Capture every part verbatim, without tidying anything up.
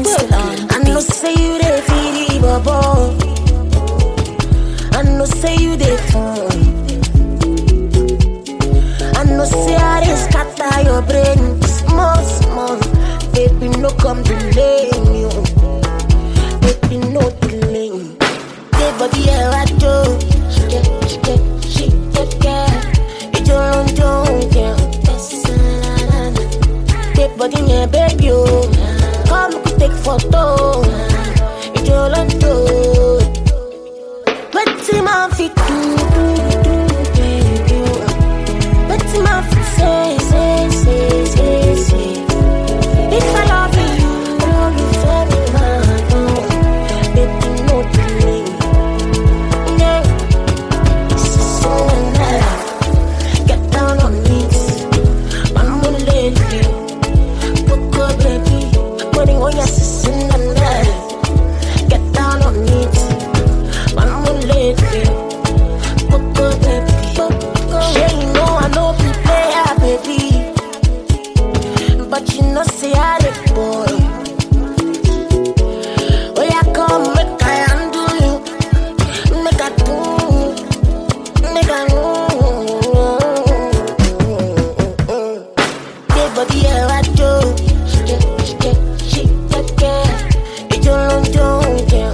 I know say you dey feel it, bubble. I know say you dey fun. I know say I dey scatter your brain. Small, small, baby, no come delay me. Baby, no delay. Hey, body, yeah, I do. She get, she get, she get, yeah. It's your own joke, yeah. Hey, body, yeah, baby, oh. Come, we take photo. It's your own joke. What's my feet do, do, do, baby? What's my feet say, say, say, say, say? If I love you, I love you very much. Oh, baby, no delay. Yeah, so nice. Get down on knees. I'm gonna let you. Coco, baby, putting on your sister and I. Get down on knees. I'm gonna let you. Coco, baby, Coco. Yeah, you know I know be player, baby, but you know say I the boy. Oh yeah, come make I undo you, make I do, make I know. Yeah, body yeah I do. She get, she get, she get, yeah. It's your own joke, yeah.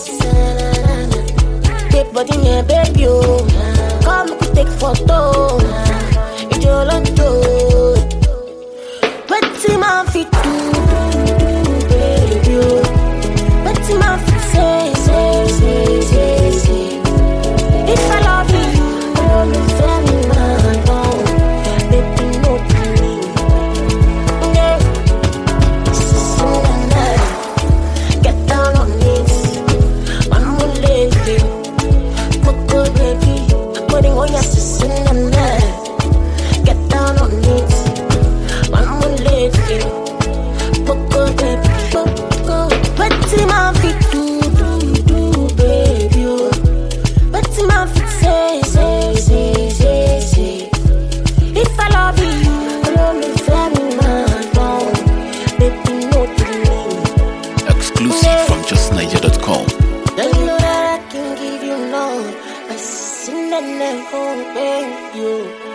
Yeah, body yeah, baby, oh. Come we take photo. It's your own joke. What's my feet do, baby? What's my feet say, say, say, say, say? If I love you, I love you very much. Oh, baby, no delay. Yeah, so nice. Get down on knees. I'm gonna let you. Coco, baby, putting on your sister and I. Get down on knees. I'm gonna let you. Coco, baby, Coco. What's my feet do, do, do, baby? What's my feet say, say, say, say, say? If I love you, I love you very much. Oh, baby, no delay. Exclusive from just niger dot com. Don't you know that I can give you love? I sing that never, baby.